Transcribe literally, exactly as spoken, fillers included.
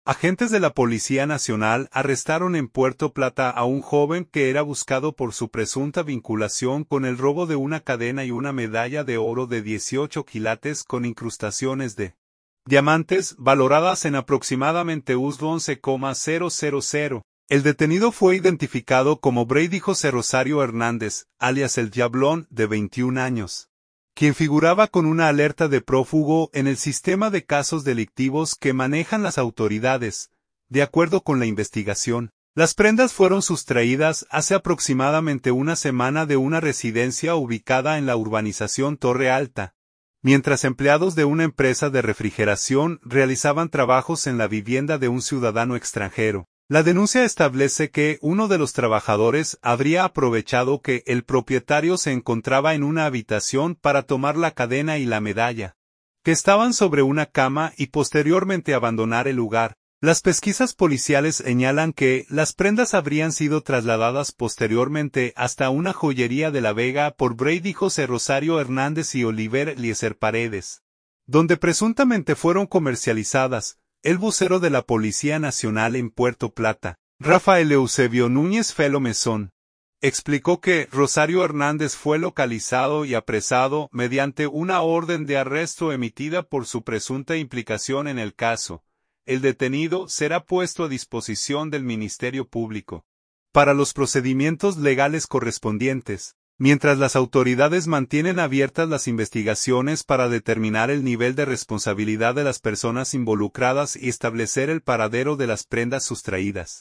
Agentes de la Policía Nacional arrestaron en Puerto Plata a un joven que era buscado por su presunta vinculación con el robo de una cadena y una medalla de oro de dieciocho quilates con incrustaciones de diamantes valoradas en aproximadamente once coma cero cero cero. El detenido fue identificado como Brady José Rosario Hernández, alias El Diablón, de veintiún años, quien figuraba con una alerta de prófugo en el sistema de casos delictivos que manejan las autoridades. De acuerdo con la investigación, las prendas fueron sustraídas hace aproximadamente una semana de una residencia ubicada en la urbanización Torre Alta, mientras empleados de una empresa de refrigeración realizaban trabajos en la vivienda de un ciudadano extranjero. La denuncia establece que uno de los trabajadores habría aprovechado que el propietario se encontraba en una habitación para tomar la cadena y la medalla, que estaban sobre una cama, y posteriormente abandonar el lugar. Las pesquisas policiales señalan que las prendas habrían sido trasladadas posteriormente hasta una joyería de La Vega por Brady José Rosario Hernández y Oliver Eliezer Paredes, donde presuntamente fueron comercializadas. El vocero de la Policía Nacional en Puerto Plata, Rafael Eusebio Núñez Felo Mesón, explicó que Rosario Hernández fue localizado y apresado mediante una orden de arresto emitida por su presunta implicación en el caso. El detenido será puesto a disposición del Ministerio Público para los procedimientos legales correspondientes, mientras las autoridades mantienen abiertas las investigaciones para determinar el nivel de responsabilidad de las personas involucradas y establecer el paradero de las prendas sustraídas.